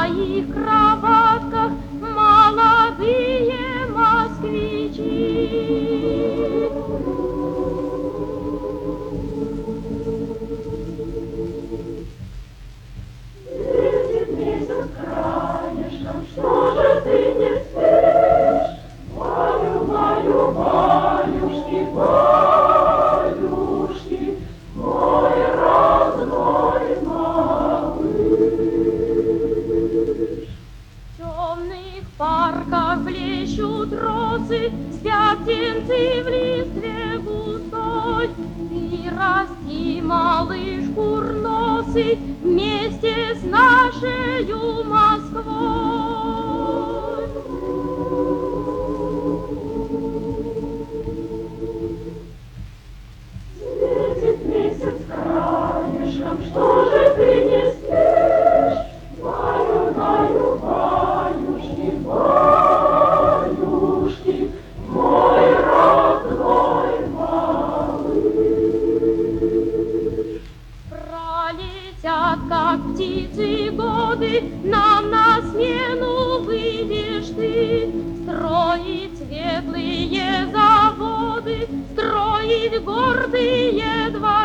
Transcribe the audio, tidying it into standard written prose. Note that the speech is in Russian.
своих кроватках молодые москвичи. Светит месяц краешком, что же ты не спишь? Баю, баю, баюшки, баюшки, мой родной малыш. В темных парках блещут розы, спят птенцы в листве густой. Ты расти, малыш курносый, вместе с нашею Москвой. Светит месяц краешком, что же ты не спишь? Баю, баю, баюшки, баюшки, мой родной малыш. Пролетят, как птицы, годы, нам на смену выйдешь ты. Строить светлые заводы, строить гордые дворы.